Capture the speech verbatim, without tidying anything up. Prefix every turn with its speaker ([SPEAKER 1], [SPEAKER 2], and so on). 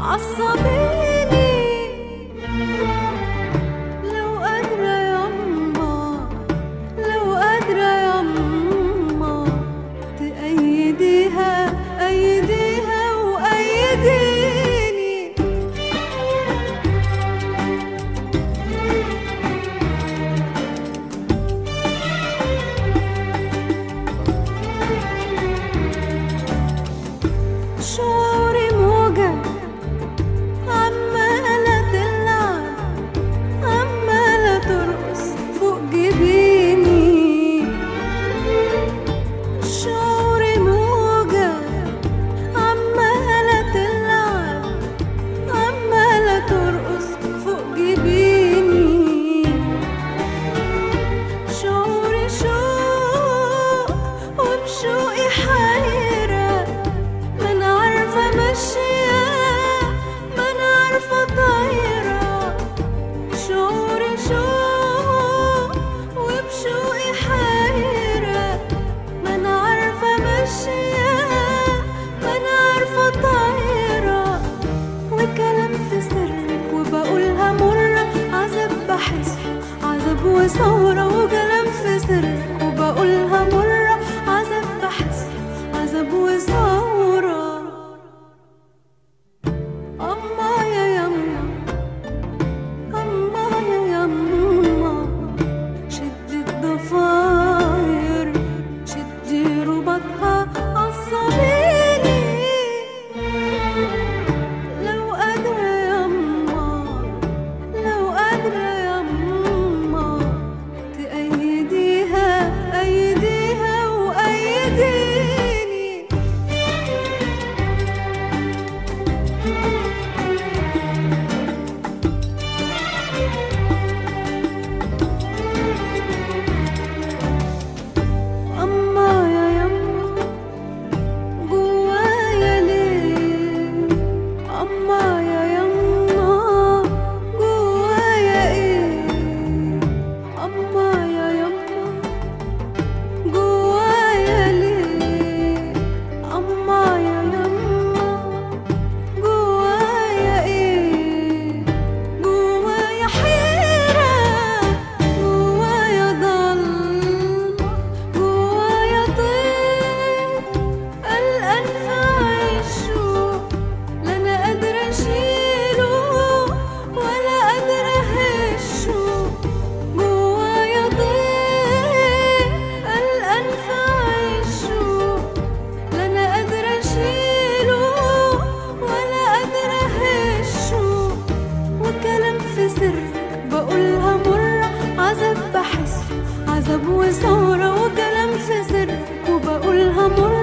[SPEAKER 1] عصبيني. لو قادرة يما، لو قادرة يما تأيديها، أيديها وأيديني. شعوري موجة عمالة تلعب، عمالة ترقص فوق جبيني. شعوري موجة عمالة تلعب، عمالة ترقص فوق جبيني. شعوري شوق وبشوقي حيرة، ما أنا عارفة ماشية، ما أنا عارفة طايرة. شعوري شوق وبشوقي حيرة، ما أنا عارفة ماشية، ما أنا عارفة طايرة. وكلام في سرك وبقولها مرة، عذاب بحسه عذاب وثورة. وكلام في سرك وبقولها مرة، عذاب بحسه عذاب وثورة. أما يا يما، أما يا يما شدي الضفاير، شدي رباطها عصبيني. لو قادرة يما، لو قادرة يما تأيديها، أيديها وأيديني. أما يا يما جوايا ليه، أما يا يما جوايا إيه. أما يا يما جوايا ليه، أما يا يما جوايا إيه. جوايا حيرة، جوايا ضلمة، جوايا طير قلقان في عيشه. لا أنا قادرة أشيله ولا قادرة أهشه. جوايا طير قلقان في عيشه، لا أنا قادرة أشيله ولا قادرة أهشه. وكلام في سرك بقولها مرة، عذاب بحسه عذاب وثورة. وكلام في سرك وبقولها مرة،